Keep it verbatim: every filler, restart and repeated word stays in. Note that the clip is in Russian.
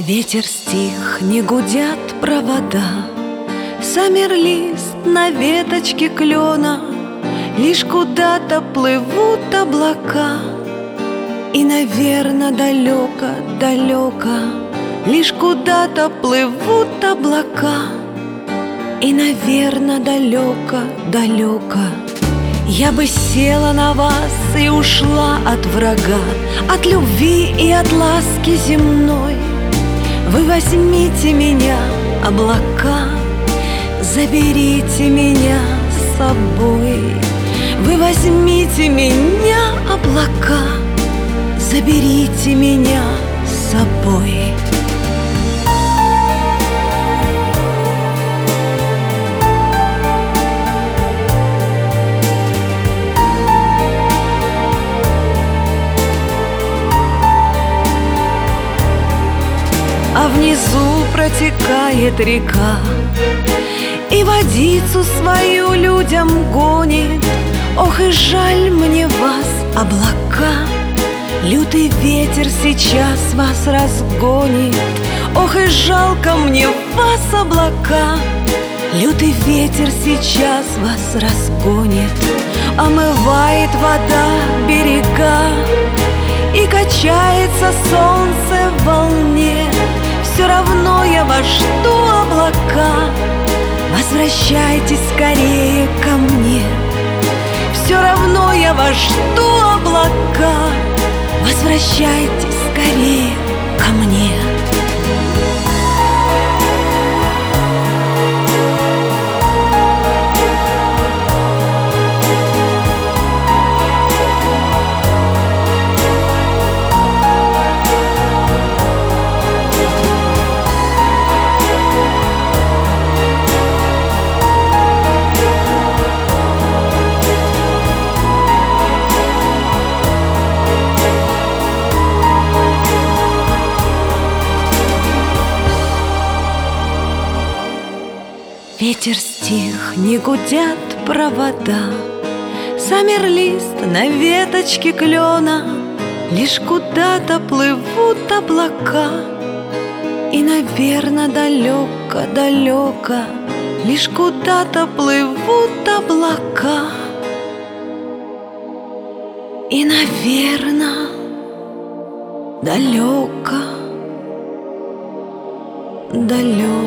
Ветер стих, не гудят провода, Саммерлист на веточке клена, Лишь куда-то плывут облака, И, наверно, далеко-далеко, Лишь куда-то плывут облака, И, наверно, далеко-далеко. Я бы села на вас и ушла от врага, От любви и от ласки земной. Вы возьмите меня, облака, заберите меня с собой. Вы возьмите меня, облака, заберите меня с собой. А внизу протекает река, и водицу свою людям гонит. Ох, и жаль мне вас, облака, лютый ветер сейчас вас разгонит. Ох, и жалко мне вас, облака, лютый ветер сейчас вас разгонит. Омывает вода берега, и качается солнце в волне. Все равно я вас жду, облака, возвращайтесь скорее ко мне. Все равно я вас жду, облака, возвращайтесь скорее ко мне. Ветер стих, не гудят провода, Саммерлист на веточке клена, Лишь куда-то плывут облака, И, наверно, далеко-далеко, Лишь куда-то плывут облака, И, наверно, далеко-далеко.